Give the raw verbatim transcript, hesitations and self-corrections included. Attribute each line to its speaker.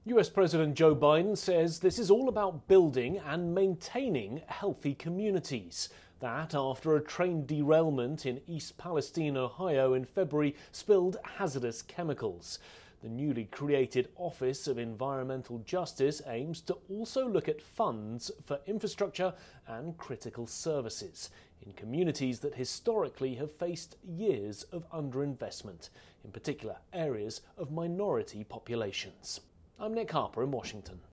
Speaker 1: U S President Joe Biden says this is all about building and maintaining healthy communities. That after a train derailment in East Palestine, Ohio in February spilled hazardous chemicals. The newly created Office of Environmental Justice aims to also look at funds for infrastructure and critical services in communities that historically have faced years of underinvestment, in particular areas of minority populations. I'm Nick Harper in Washington.